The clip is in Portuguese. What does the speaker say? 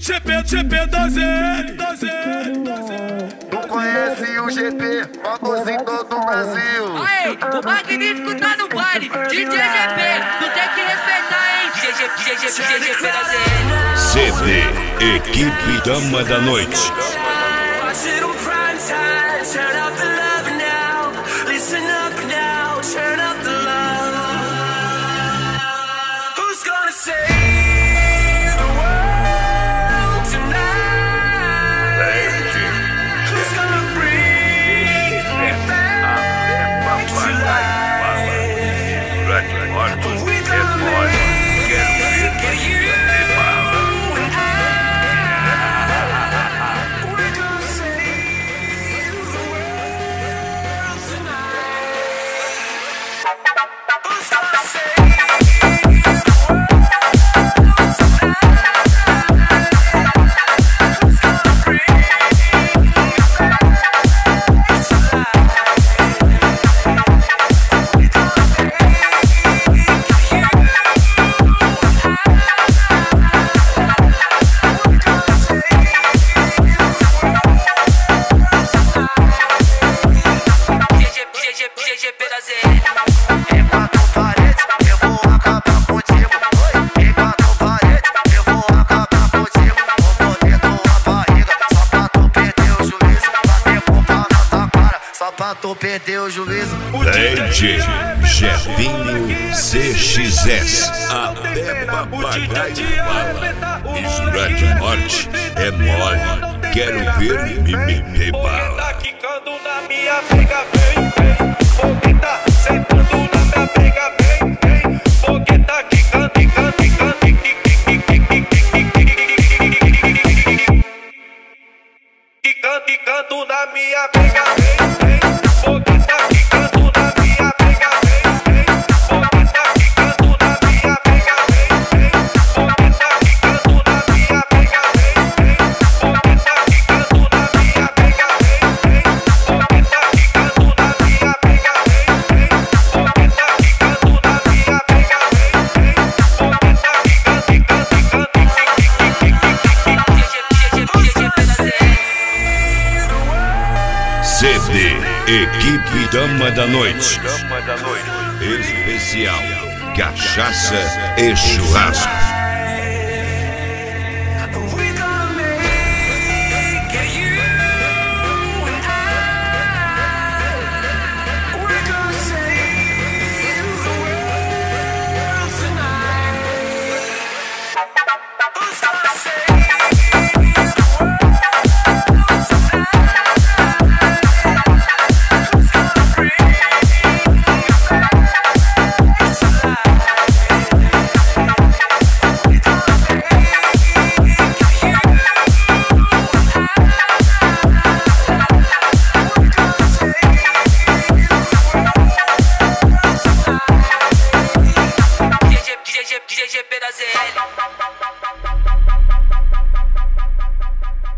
GP da ZL. Não conhece o GP, famoso em todo o Brasil. Aê, o Magnífico tá no baile, DJ GP, tu tem que respeitar, hein? GP da ZL. CD, Equipe Dama da Noite. Pra tu perder o juízo. DJ Jefinho CXS. Até papagaio fala. Mistura de morte é mole. Quero ver me meter bala. Tá quicando na minha pega, vem. Porque tá sentando na minha pega, vem. Porque tá quicando. Quicando na minha pega, vem. Porque tá quicando na minha pega, vem. Porque tá quicando na minha pega, vem. Porque tá quicando na minha pega, vem. Porque tá quicando na minha pega, vem. Porque tá quicando na minha pega, vem. Porque tá quicando na minha pega, vem. Porque tá CD, Equipe Dama da Noite. Especial, cachaça e churrasco.